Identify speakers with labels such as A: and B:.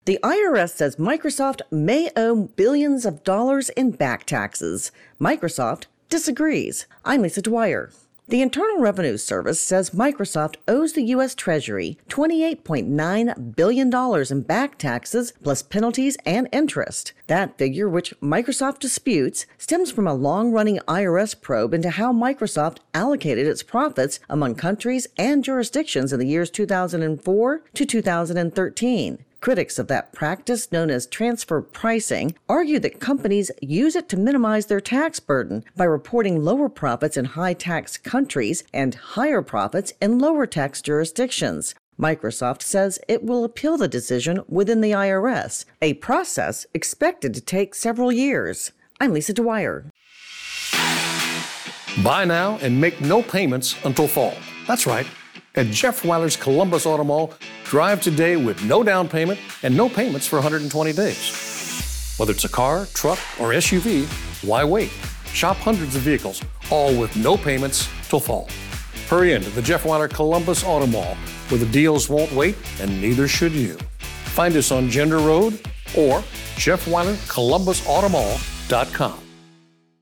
A: The IRS says Microsoft may owe billions of dollars in back taxes. Microsoft disagrees. I'm Lisa Dwyer. The Internal Revenue Service says Microsoft owes the U.S. Treasury $28.9 billion in back taxes plus penalties and interest. That figure, which Microsoft disputes, stems from a long-running IRS probe into how Microsoft allocated its profits among countries and jurisdictions in the years 2004 to 2013. Critics of that practice, known as transfer pricing, argue that companies use it to minimize their tax burden by reporting lower profits in high-tax countries and higher profits in lower-tax jurisdictions. Microsoft says it will appeal the decision within the IRS, a process expected to take several years. I'm Lisa Dwyer.
B: Buy now and make no payments until fall. That's right. At Jeff Weiler's Columbus Auto Mall, drive today with no down payment and no payments for 120 days. Whether it's a car, truck, or SUV, why wait? Shop hundreds of vehicles, all with no payments till fall. Hurry into the Jeff Weiler Columbus Auto Mall, where the deals won't wait and neither should you. Find us on Gender Road or JeffWeilerColumbusAutomall.com.